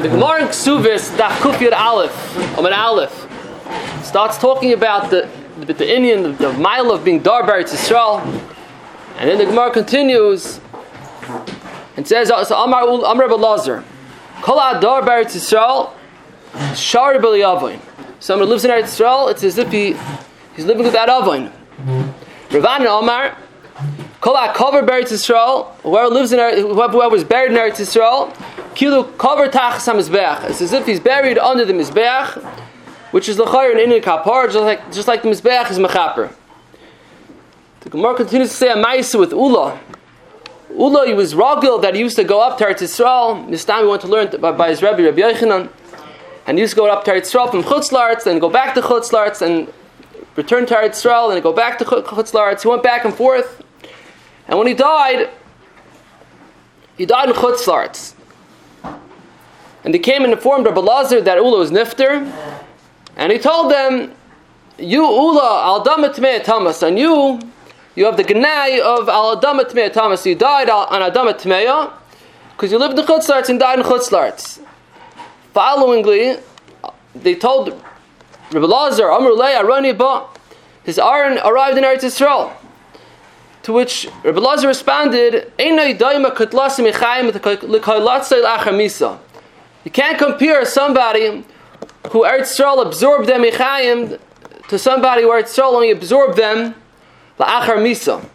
The Gemara in Ksuvis, Daf Kuf Yud Aleph, an Aleph, starts talking about the Indian, the mile of being Dar B'Eretz Yisrael, and then the Gemara continues and says, so Amar Rebbe Lazar, Kol Dar B'Eretz Yisrael, Shari B'li Avoin. Someone who lives in Eretz Yisrael, it's as if he's living without Avoin. Ravana Amar, Kol HaKover B'Eretz Yisrael, whoever was buried in Eretz Yisrael, Kilu Kover Tachas HaMizbeach. It's as if he's buried under the Mizbeach, which is l'chayr in Indian Kapar, just like the Mizbeach is Mechaper. The Gemara continues to say a Ma'aseh with Ula. Ula, he was Ragil that he used to go up to Eretz Yisrael. This time he went to learn by his Rabbi Yochanan. And he used to go up to Eretz Yisrael from Chutz La'aretz, then go back to Chutz La'aretz, and return to Eretz Yisrael, and go back to Chutz La'aretz. He went back and forth. And when he died in Chutz La'aretz. And they came and informed Rebbe Lazar that Ula was nifter. And he told them, you Ula, al damat mei tamas, and you have the Gnai of al damat mei tamas. You died on Adamat Tmeya because you lived in Chutz La'aretz and died in Chutz La'aretz. Followingly, they told Rebbe Lazar, Amru lei aroni ba, his Aaron arrived in Eretz Yisrael. To which Rebbe Lazar responded, Einai daima kutlasim ichayim l'kaylatzei l'achar misa. You can't compare somebody who Eretz Yisrael absorbed them ichayim to somebody who Eretz Yisrael only absorbed them l'achar misa.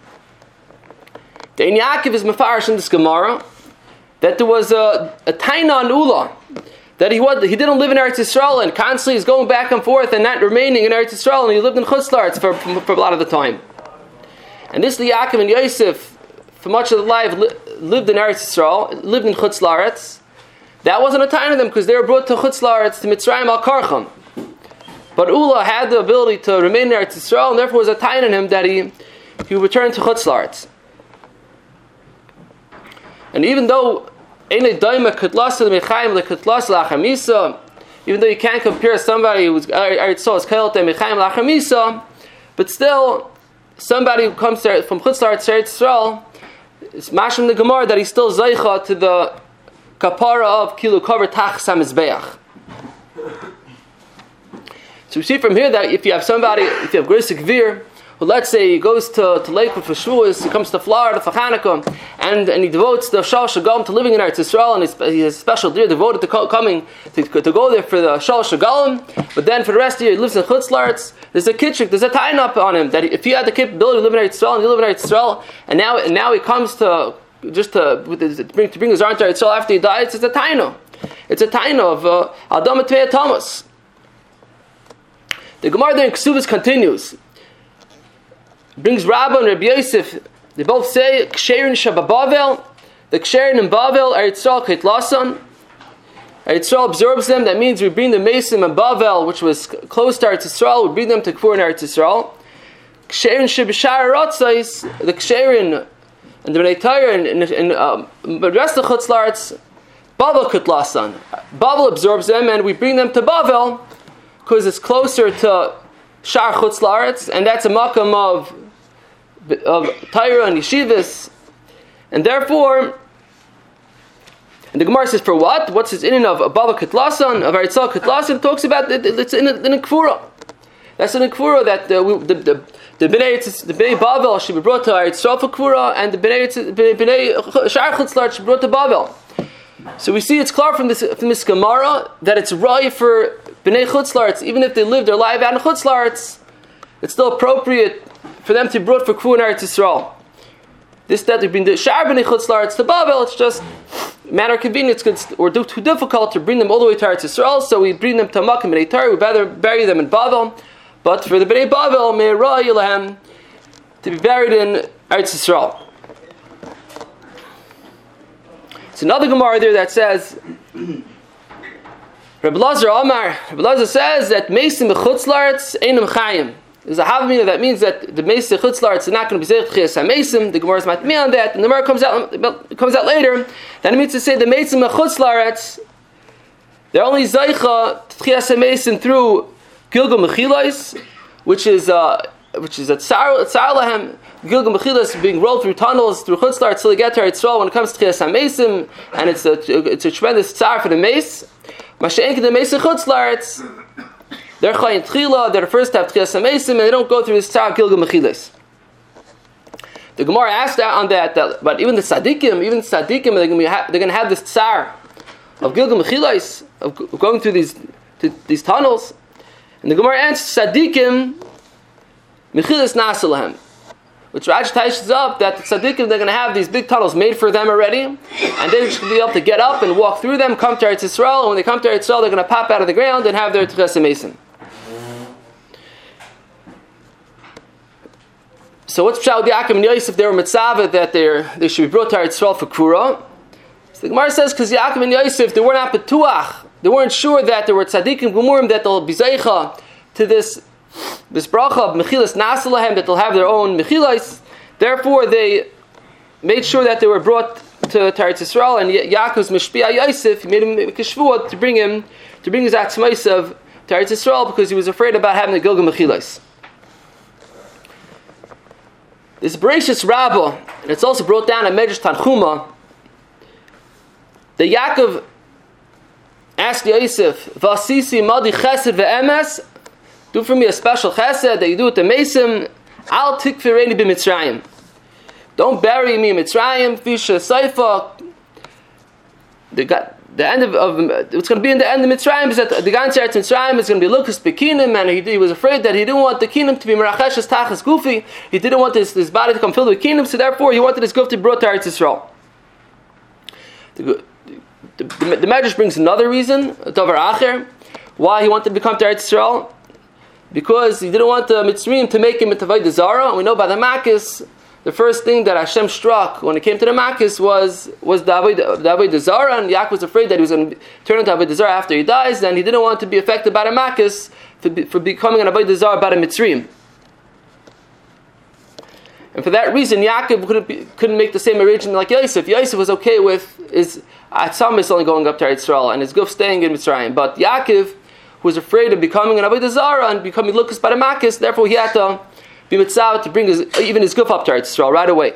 The Ein Yaakov is mefarish in this Gemara that there was a taina on Ula, that he didn't live in Eretz Yisrael and constantly is going back and forth and not remaining in Eretz Yisrael, and he lived in Chutz La'aretz for a lot of the time. And this Yaakov and Yosef, for much of their life, lived in Eretz Yisrael, lived in Chutz La'aretz. That wasn't a time of them because they were brought to Chutz La'aretz, to Mitzrayim al-Karcham. But Ula had the ability to remain in Eretz Yisrael, and therefore was a time in him that he returned to Chutz La'aretz. And even though even though you can't compare somebody who's Eretz Yisrael as Kailat and Mechayim Lachar Misa, but still, somebody who comes from Chutz La'aretz to Eretz Yisrael, it's mashim the Gemara that he's still Zaycha to the Kapara of Kilu Kover Tachas HaMizbeach. So we see from here that if you have Grisik Vir, who let's say he goes to Lakewood for Shavuos, he comes to Florida for Hanukkah, and he devotes the Shal Shagalim to living in Eretz Yisrael, and he has a special year devoted to coming to go there for the Shal Shagalim, but then for the rest of the year he lives in Chutz La'aretz. There's a kitchik, there's a tie up on him that if he had the capability to live in Eretz Yisrael, and he live in Eretz Yisrael, and now he comes to bring his arm to Eretz Yisrael after he dies, it's a taino. It's a taino of Adam Atveya Thomas. The Gemara there in Ksuvas continues. Brings Rabba and Rabbi Yosef. They both say Ksherin Shababavel. The Ksherin in Bavel Eretz Yisrael Ketlasan. Eretz Yisrael absorbs them. That means we bring the Mesim and Bavel, which was close to Eretz Yisrael, we bring them to Kfur in Eretz Yisrael. Ksherin Shebishar Ratzais. The Ksherin and the Bnei Torah and the rest of Chutz La'aretz, Bavel Ketlasan. Bavel absorbs them, and we bring them to Bavel because it's closer to Shar Chutz La'aretz, and that's a makam of Torah and Yeshivas, and therefore, and the Gemara says, for what? What's his in of Bava Ketlasan, of Eretz Yisrael Ketlasan? It talks about it's in a Kfura. That's in a Kfura that the Bnei Bavel should be brought to Eretz Yisrael for Kfura, and the Bnei Shar Chutz La'aretz should be brought to Bavel. So we see it's clear from this Gemara that it's right for Bnei Chutz La'aretz, even if they live their life out in Chutz La'aretz, it's still appropriate for them to be brought for Kfur in Eretz Yisrael. This that they bring the Shar Bnei Chutz La'aretz to Bavel, it's just a matter of convenience or too difficult to bring them all the way to Eretz Yisrael, so we bring them to Makkah Bnei Torah, we'd rather bury them in Bavel, but for the Bnei Bavel, Me'era Yilahem, to be buried in Eretz Yisrael. It's another Gemara there that says, Rebbe Lazar says that Mesim B'Chutz La'aretz Einam Chayim. There's a Havamina that means that the Mesim B'Chutz La'aretz is not going to be Zeich Chiyas HaMesim. The Gemara is matmi on that, and the Gemara comes out later. That means to say the Mesim B'Chutz La'aretz, they're only Zeicha Chiyas HaMesim through Gilgal Mechilais, which is a Tsar Lahem, Gilgal Mechilas being rolled through tunnels, through Chutz La'aretz, till they get to Eretz Yisrael when it comes to Tchias HaMeisim, and it's a tremendous tzar for the mace. Masha'enke the mace of Chutz La'aretz, they're Chayin Tchila, they're the first to have Tchias HaMeisim, and they don't go through this tzar of Gilgal Mechilas. The Gemara asked on that, but even the tzaddikim, they're going to have this tzar of Gilgal Mechilas, of going through these tunnels. And the Gemara answers, tzaddikim, Mechilas Nasa Lahem. Which Rashi ties up that the tzaddikim, they're going to have these big tunnels made for them already, and they're just going to be able to get up and walk through them, come to Eretz Yisrael, and when they come to Eretz Yisrael, they're going to pop out of the ground and have their Tchias HaMeisim. So what's Pshat with Yaakov and Yosef? They were mitzvah that they should be brought to Eretz Yisrael for Kura. So the Gemara says, because Yaakov and Yosef, they were not betuach, they weren't sure that there were tzaddikim gemurim that they'll be zeicha to this bracha of Mechilas Nasa Lahem, that they'll have their own Mechilas. Therefore, they made sure that they were brought to Eretz Yisrael, and Yaakov's Mishpia Yosef, he made him make a shvuah to bring his Atzmaisav to Eretz Yisrael because he was afraid about having the Gilgal Mechilas. This Bereshis Rabbah, and it's also brought down in Medrash Tanchuma, that Yaakov asked Yosef, Vasisi Madi Chesed Ve'emes, do for me a special chesed that you do with the Mesim. Al tikfireni b'Mitzrayim. Don't bury me in Mitzrayim. Fisha Seifa. The end of it's going to be in the end of Mitzrayim is that the guy in Mitzrayim is going to be Lucas Bekinim, and he was afraid that he didn't want the Kinim to be Meracheshes Tachas Gufi. He didn't want his body to come filled with Kinim, so therefore he wanted his Guf to be brought to Eretz Yisrael. The Medrash brings another reason, Davar Acher, why he wanted to become to Eretz Yisrael. Because he didn't want the Mitzrayim to make him a Avodah Zarah. And we know by the Makkos, the first thing that Hashem struck when it came to the Makkos was the Avodah Zarah, and Yaakov was afraid that he was going to turn into Avodah Zarah after he dies, and he didn't want to be affected by the Makkos for becoming an Avodah Zarah by the Mitzrayim. And for that reason, Yaakov couldn't make the same arrangement like Yosef. Yosef was okay with his Atzamis only going up to Eretz Yisrael and his Guf staying in Mitzrayim. But Yaakov, who was afraid of becoming an Avodah Zarah and becoming Lukas by the Makkos, therefore he had to be mitzvah to bring even his Guf up to Eretz Yisrael right away.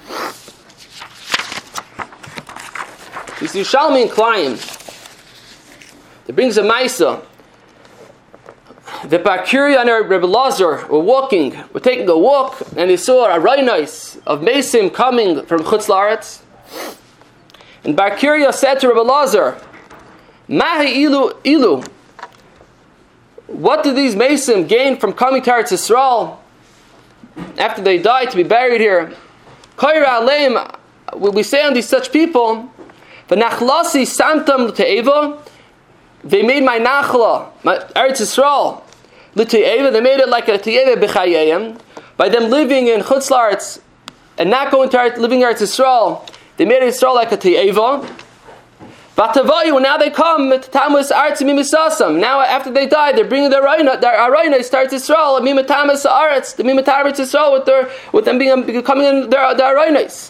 You see, Yerushalmi and Klayim, it brings a Maisa. The Bar Kiria and Rebbe Lazar were taking a walk, and they saw a rainos of Mesim coming from Chutz La'aretz. And Bar Kiria said to Rebbe Lazar, Mahi ilu, what did these Mesim gain from coming to Eretz Yisrael after they died to be buried here? Kaira aleim, we say on these such people, v'nachlasi samtam l'te'eva, they made my nachla, my Eretz Yisrael, l'te'eva, they made it like a te'eva b'chayayim, by them living in Chutz La'aretz and not going to living in Eretz Yisrael, they made Eretz Yisrael like a te'eva. Vatavayu, now they come to Tamus Aretz Mimisasam. Now after they died, they're bringing their Arayna starts Yisrael, Mimatamas Aretz, the Mimatamas Yisrael with them becoming in their Araynas.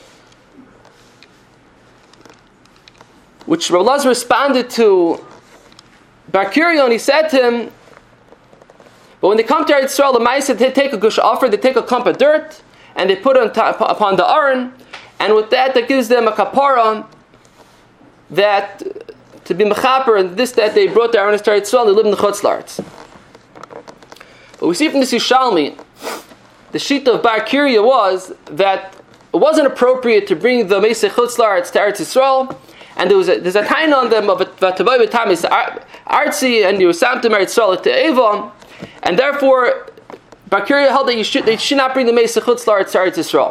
Which Rav Lazar responded to Bar Kiria, and he said to him, but when they come to Eretz Yisrael, the Ma'aseh, they take a gush offer, they take a clump of dirt, and they put it upon the Aron, and with that gives them a kapara, that to be mechaper, and that they brought the Aron to Eretz Yisrael, they lived in the Chutz La'aretz. But we see from this Yerushalmi, the shita of Bar Kiria was that it wasn't appropriate to bring the Meisei Chutz La'aretz to Eretz Yisrael, and there's a taina on them of Vatavai V'tamis Artzi, and you samtim Eretz Yisrael to Avon, and therefore Bar Kiria held that they should not bring the Meisei Chutz La'aretz to Eretz Yisrael.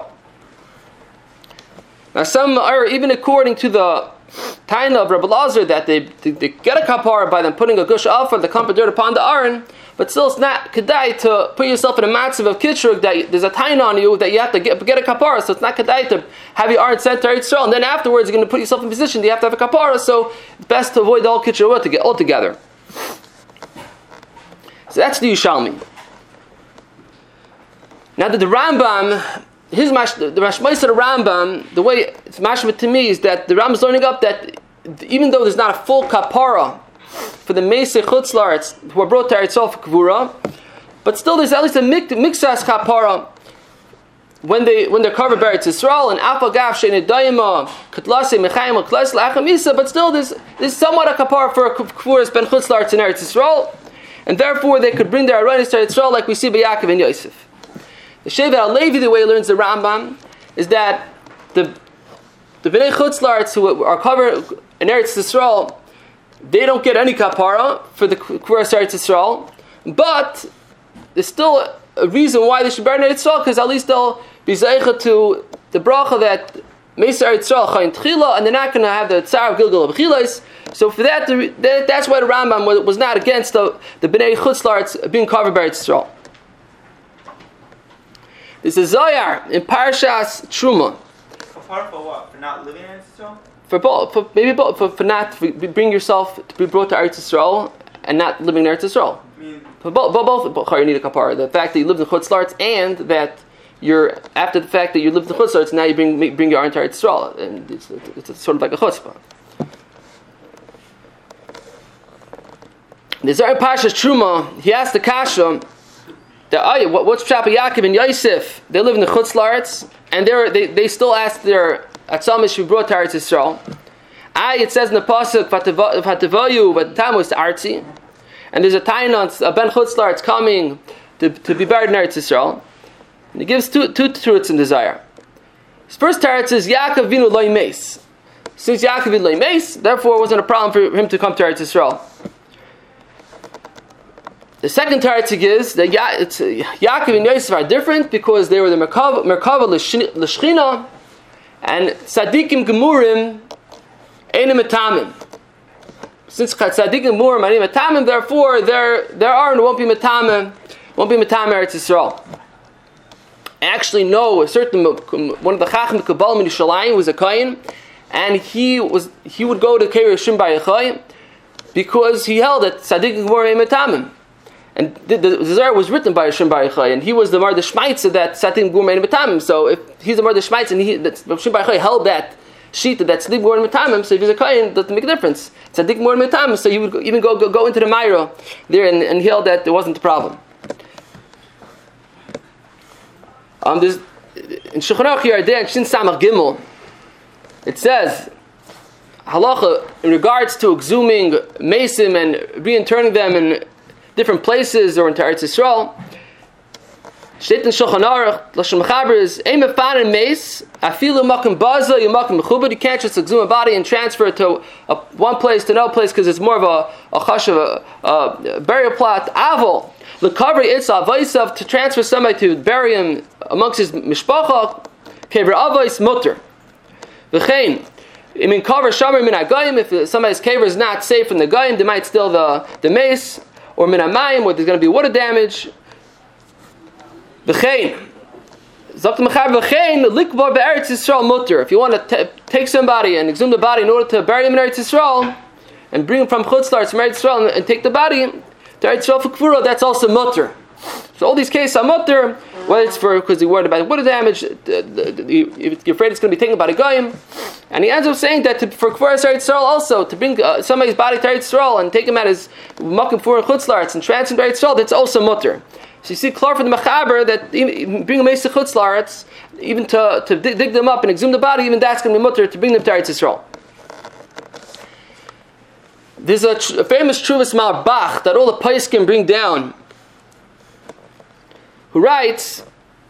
Now some are even according to the taina of Rebbe Lazar that they get a kapara by them putting a gush offer, the clump of dirt upon the Aron, but still it's not kedai to put yourself in a matzav of kitrug that there's a taina on you that you have to get a kapara, so it's not kedai to have your Aron sent to Eretz Yisrael, and then afterwards you're going to put yourself in a position that you have to have a kapara, so it's best to avoid the whole kitrug to get all together. So that's the Yerushalmi. Now the Rambam, the Mashmais of the Rambam, the way it's mashma to me is that the Rambam is learning up that even though there's not a full kapara for the Meisei Chutz La'aretz who are brought to Eretz Yisrael for Kavura, but still there's at least a mixas kapara when they're covered by Eretz Yisrael, and Afagav Shein Dayima Katlase Mechayim Klas Lachamisa, but still this somewhat a kapar for Kfuras Ben Chutz La'aretz in Eretz Yisrael, and therefore they could bring their Aronis to Eretz Yisrael like we see by Yaakov and Yosef. The Shevet HaLevi, the way he learns the Rambam, is that the Bnei Chutz La'aretz who are covered in Eretz Yisrael, they don't get any kapara for the Kfuras Eretz Yisrael, but there's still a reason why they should burn Eretz Yisrael, because at least they'll be zeicha to the bracha that Meis Eretz Yisrael chayin tchila, and they're not going to have the tzar of Gilgal of Chilas. So for that, that's why the Rambam was not against the Bnei Chutz La'aretz being covered by Eretz Yisrael. There's a Zohar in Parashas Truma. For what? For not living in Eretz Yisrael? For both, for bring yourself to be brought to Eretz Yisrael and not living in Eretz Yisrael. For both you need a kapara. The fact that you lived in Chutz La'aretz and that you're after the fact that you lived in Chutz La'aretz, now you bring your entire Eretz Yisrael, and it's sort of like a chutzpah. The Zohar Parshas Truma, he asked the kasha that what's Pshat Yaakov and Yosef? They live in the Chutz La'aretz, and they still ask their atzamish to be brought to Eretz Yisrael. It says in the pasuk Vatavayu, but the time was to Artzi. And there's a tainant, a Ben Chutz La'aretz coming to be buried in Eretz Yisrael. And he gives two truths in desire. His first teretz is Yaakov Vinu Loi Meis. Since Yaakov Vinu Loi Meis, therefore it wasn't a problem for him to come to Eretz Yisrael. The second teretz he gives that Yaakov and Yosef are different because they were the Merkava L'Shchina, and Tzadikim Gemurim Einem Etamim. Since Tzaddik and Murim Anim Matamim, therefore there are and won't be Matamim Eretz Yisrael. I actually know one of the Chacham Kabbalah in Yerushalayim was a Kohen, and he would go to Keir Shim Bar Yochai because he held that Tzaddik and Murim Anim Matamim. And the Zohar was written by Shim Bar Yochai, and he was the Mardah Shmaitza that Tzaddik and Murim Anim Matamim. So if he's the Mardah Shmaitza and Shim Bar Yochai held that Shita that sleep more metamim, so if he's a kohen, doesn't make a difference. Tzaddik more metamim, so he would even go into the Mairo there and held that there wasn't a problem. There's in Shulchan Aruch here there in Shin Samach Gimel, it says halacha in regards to exhuming mesim and reinterning them in different places or into Eretz Yisrael. Shteit in Shulchan Aruch, Lashon Mechaber is Ein mefanen meis afilu makom baza yemakom mechubed. You can't just exhume a body and transfer it to one place to another place because it's more of a chashav, a burial plot. Avol l'kavri itza avaisav, to transfer somebody to bury him amongst his mishpacha. Kever avais mutter. V'chein in cover shamer min hagayim. If somebody's kever is not safe from the gayim, they might steal the mace, or min hamayim, where there's going to be water damage. V'chein, Zakt Mechaber v'chein likbar be'Eretz Yisrael mutter. If you want to take somebody and exhume the body in order to bury him in Eretz Yisrael and bring him from Chutz La'aretz from Eretz Yisrael and take the body to Eretz Yisrael for Kvura, that's also mutter. So all these cases are mutter, whether it's because you're worried about water damage, you're afraid it's going to be taken by the goyim, and he ends up saying that for Kvura Eretz Yisrael also, to bring somebody's body to Eretz Yisrael and take him at his Makom Kvura Chutz La'aretz and transfer him to Eretz Yisrael, that's also mutter. So you see clear from the Mechaber that even bring a Meis Chutz La'aretz, even to dig them up and exhume the body, even that's going to be mutter to bring them to Eretz Yisrael. There's a famous Truvas Mar Bach that all the Paiskim bring down, who writes,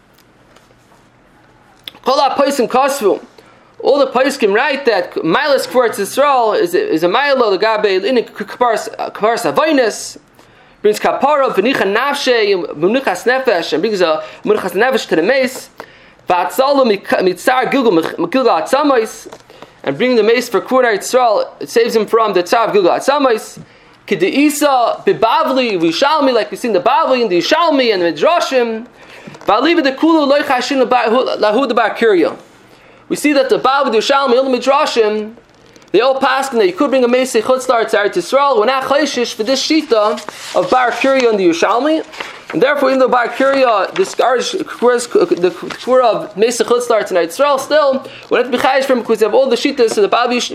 Kol HaPaisim Kasvu. All the Paiskim write that Milas K'var Yisrael is a Milo L'gabe in K'paras Havainis, brings kapara v'nicha nafshe v'nichas nefesh, and brings a v'nichas nefesh to the mace. V'atzalu mitzar Gilgal atzamais, and bring the mace for Kvura Yisrael. It saves him from the tzar of Gilgal atzamais. K'deisa b'bavli v'yishalmi, like we see in the Bavli and the Yishalmi and the Midrashim. V'aliva the kulu loy chashin lahu debar kirya. We see that the Bavli, the Yishalmi, all the Midrashim, they all pass that you could bring a Meisei Chutz La'aretz Eretz Yisrael. We're not chayshish for this shita of Bar Kiria and the Yerushalmi, and therefore even though Bar Kiria discouraged the Kvura of Meisei Chutz La'aretz Eretz Yisrael, still we have to be chayish from because they have all the shitas, so the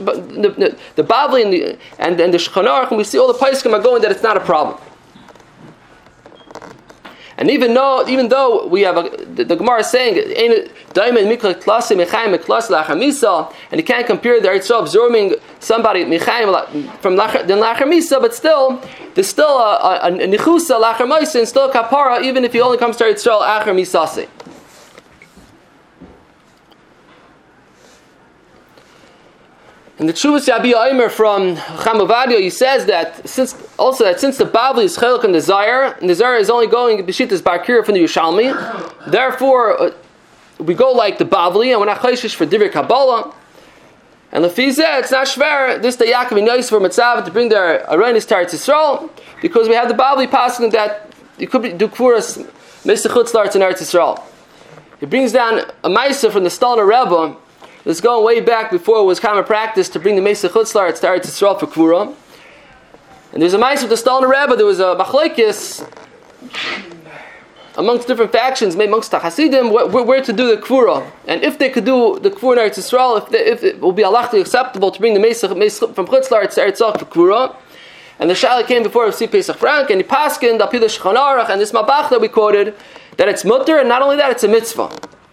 Bavli and the Shulchan Aruch, and we see all the Paiskim are going that it's not a problem. And even though we have the Gemara is saying, and you can't compare the Eretz Yisrael absorbing somebody from Lachar Misa, but still, there's still a Nichusa Lachar Misa and still Kapara, even if he only comes to Eretz Yisrael Achar Misase. In the Tshuvas Yabi Aimer from Chamavadio, he says that since the Bavli is Chelik and the Zayar is only going B'Shittas Barkir from the Yerushalmi, therefore we go like the Bavli, and we're not Chayshish for Divrei Kabbalah. And Lefizeh, it's not shver this the Yaakov and Yosef for Mitzav to bring their Aronis to Eretz Yisrael, because we have the Bavli passing that you could do Kfuras Mesa Chutzlarts in Eretz Yisrael. He brings down a Maisa from the Stalner Rebbe. This is going way back before it was common practice to bring the Mesa Chutzlarts to Eretz Yisrael for Kvura. And there's a Maisa with the Stalner Rebbe. There was a Machlekes amongst different factions, maybe amongst the Hasidim, where to do the Kvura. And if they could do the Kvura in Eretz Yisrael, if it will be halachically acceptable to bring the Mesa from Chutzlarts to Eretz Yisrael for Kvura. And the Shaila came before Rav Pesach Frank, and he paskined the Apila Shulchan Aruch, and this Mabach that we quoted, that it's mutter, and not only that, it's a mitzvah.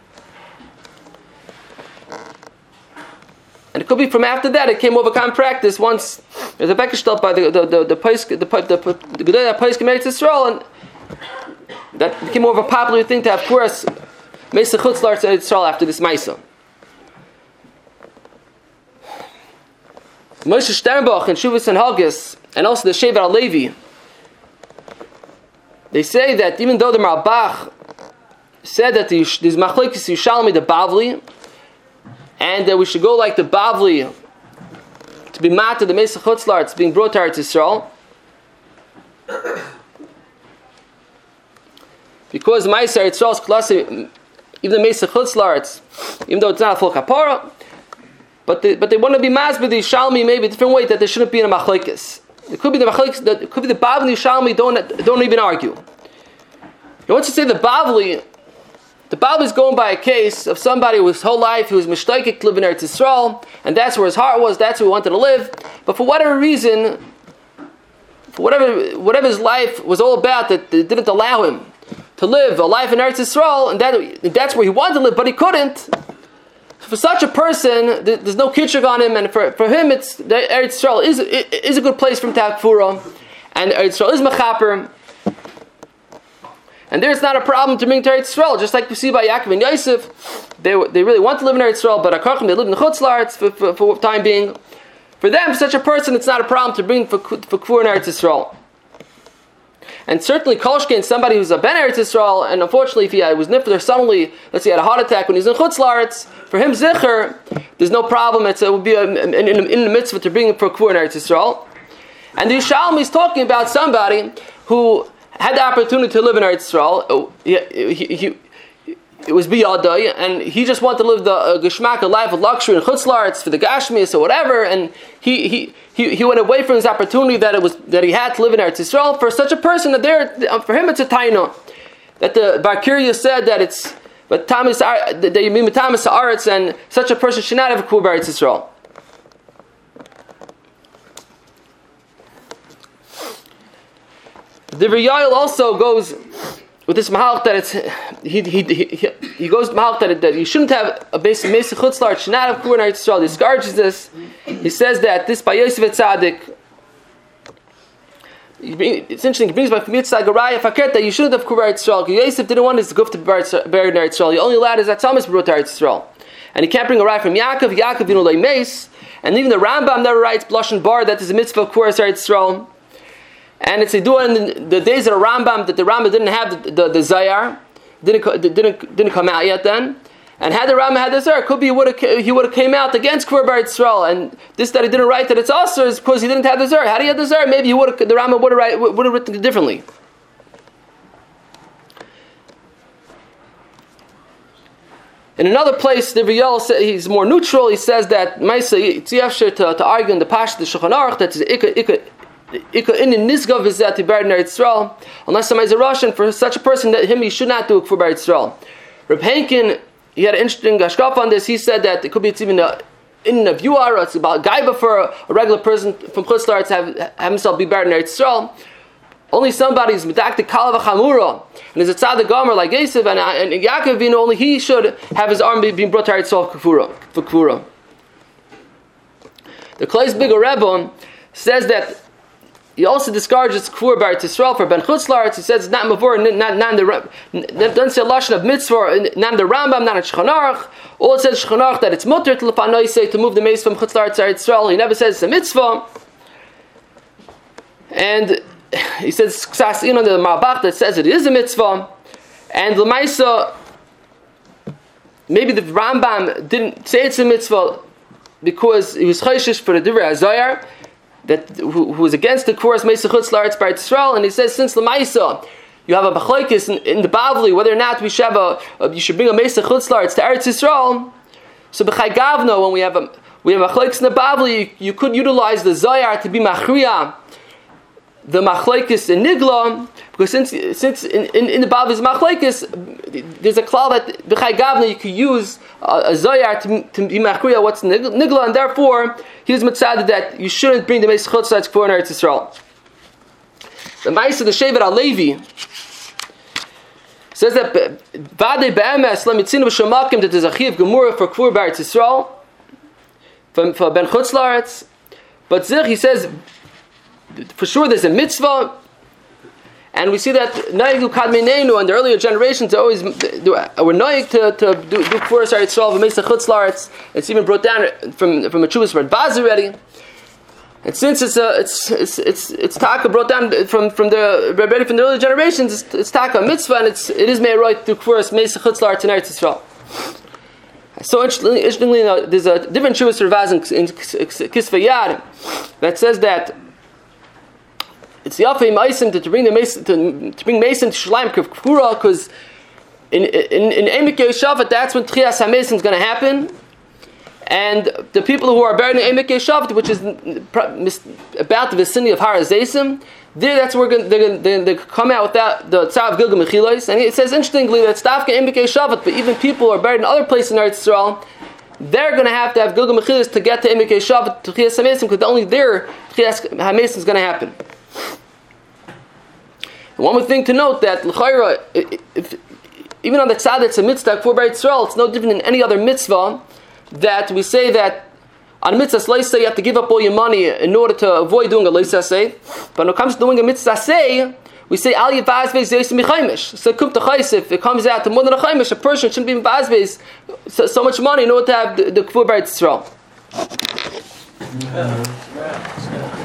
And it could be from after that it came over common practice. Once there's a Bekeshtel by the Gedolei Paiskim Eretz Yisrael, and that became more of a popular thing to have Kuras Mesa Chutzlarts Eretz Yisrael after this Maisa. Moshe Sternbach and Shuvas and Haggis, and also the Shevet HaLevi, they say that even though the Marbach said that these Machlekes Yushalmi the Bavli, and that we should go like the Bavli to be mad to the Mesa Chutzlarts being brought to Eretz Yisrael, because Mesa Eretz Yisrael is classic, even the Mesa Chutzlarts, even though it's not a full kapara, but they want to be mad with the Shalmi maybe a different way, that they shouldn't be in a Machlekes. It could be the Machlekes, it could be the Bavli Shalmi don't even argue. And once you say the Bavli is going by a case of somebody who his whole life he was mishtayik to live in Eretz Yisrael, and that's where his heart was, that's where he wanted to live. But for whatever reason, whatever his life was all about, that it didn't allow him to live a life in Eretz Yisrael, and that's where he wanted to live, but he couldn't. For such a person, there's no kitchug on him, and for him, it's Eretz Yisrael is a good place for him to have kfura, and Eretz Yisrael is mechaper. And there's not a problem to bring to Eretz Yisrael, just like we see by Yaakov and Yosef. They really want to live in Eretz Yisrael, but Akarchim, they live in the Chutzlarts for time being. For them, for such a person, it's not a problem to bring for Kfur in Eretz Yisrael. And certainly Kolshkin, somebody who's a Ben Eretz Yisrael, and unfortunately if he was nifter suddenly, let's say he had a heart attack when he's in Chutzlarts, for him Zicher, there's no problem, it would be in the mitzvah to bring him for Kfur in Eretz Yisrael. And the Yishalmi is talking about somebody who had the opportunity to live in Eretz Yisrael. It was biyadai, and he just wanted to live the geshmak, a life of luxury in Chutzlarts for the Gashmias or whatever, and he went away from his opportunity that he had to live in Eretz Yisrael. For such a person, for him it's a taina that the Barkiria said that it's but Thomas that you mean Thomas Aretz, and such a person should not have a kfur Eretz Yisrael. The Riyal also goes with this mahalch that he goes to mahalch that you shouldn't have a basic Mesa Chutzlar, should not have kfur in Eretz Yisrael. He discourages this. He says that this by Yosef Tzaddik. It's interesting. He brings by Mitzvah Garaya Fakert that you shouldn't have kfur Eretz Yisrael. Yosef didn't want his guf to be buried in Eretz Yisrael. He only allowed his atzamis brought to Eretz Yisrael, and he can't bring a raya from Yaakov. Yaakov like Meis, and even the Rambam never writes blushin bar that is a mitzvah of kfur Eretz Yisrael. And it's a do in the days of the Rambam that the Rambam didn't have the Zayar, didn't come out yet then. And had the Rambam had the Zayar, it could be he would have came out against Kfur Eretz Yisrael. And this that he didn't write that it's also is because he didn't have the Zayar. Had he had the Zayar, maybe the Rambam would have written it differently. In another place, the Riyal he's more neutral. He says that Maisa Tziyafshir to argue in the Pash the Shulchan Aruch that is unless somebody is a Russian, for such a person that he should not do it for Eretz Yisrael. Reb Henkin, he had an interesting hashkaf on this. He said that it could be it's even in a view or it's about gaiba for a regular person from Chutzlar to have himself be buried in Eretz Yisrael. only somebody who's medaktik kala v'chamura and is a tzaddik gomer like Esav and Yaakov Avinu, only he should have his arm being brought to Eretz Yisrael for kfura. The Kleis Bigur Rebbe says that he also discourages kfura by Eretz Yisrael for Ben Chutzlaretz. He says not mavur, not the doesn't say a lashon of mitzvah, not the Rambam, not in Shulchan Aruch. All it says Shulchan Aruch that it's mutter to l'fanoisei to move the mace from Chutzlaretz to Eretz Yisrael. He never says it's a mitzvah. And he says ksas in under the Marbach that says it is a mitzvah. And l'maisa, maybe the Rambam didn't say it's a mitzvah because he was chayshish for the Divrei HaZohar, that who was against the Kfuras Meisach Chutzlaretz by Yisrael, and he says since l'maisa you have a bachloikis in the Bavli whether or not we should have you should bring a Meisach Chutzlaretz to Eretz Yisrael. So b'chai gavno, when we have a bachloikis in the Bavli, you could utilize the Zohar to be machriya the machlekes in Nigla, because since in the Bavli's machlekes, there's a klal that b'chai gavna you could use a zoyar to be machriya what's Nigla, and therefore he's mitzaded that you shouldn't bring the Meis Chutzlaretz for in Eretz Yisrael. The Ma'aseh the Shevet HaLevi says that Vadei be'emes lemitzinu b'shamakim that there's a chiv gemura for kfur b'Eretz Yisrael for Ben Chutzlaretz, but Zich he says for sure there's a mitzvah, and we see that Na'igu Kadminenu and the earlier generations were Na'ig to do Kfuras Eretz Yisrael v'Meisach Chutzlaretz. It's even brought down from a Chuvas Radbaz already. And since it's taka brought down from the earlier generations, it's taka mitzvah, and it is me'eroit to Kfuras Meisach Chutzlaretz in Eretz Yisrael. So interestingly, there's a different Chuvas Radbaz in Kisvei Yad that says that it's yafei ma'asim to bring the mason to bring mason to Shalayim Kfura, because in Emek Yeshavat that's when Tchias HaMason is going to happen, and the people who are buried in Emek Yeshavat, which is about the vicinity of Har HaZeisim, that's where they're going to come out without the Tzar of Gilgal Mechilos. And it says interestingly that Stavka Emek Yeshavat, but even people who are buried in other places in Eretz Yisrael, they're going to have Gilgal Mechilos to get to Emek Yeshavat to Tchias HaMason, because only there Tchias HaMason is going to happen. One more thing to note that l'chayra, even on the tzad it's a mitzvah for Eretz Yisrael, it's no different than any other mitzvah that we say that on mitzvah leisa you have to give up all your money in order to avoid doing a leisa say. But when it comes to doing a mitzvah say, we say al yivazvei zayis michaymish. So kum t'chayis, if it comes out to more than a chaymish, a person shouldn't be mivazvei so much money in order to have the kfur Eretz Yisrael.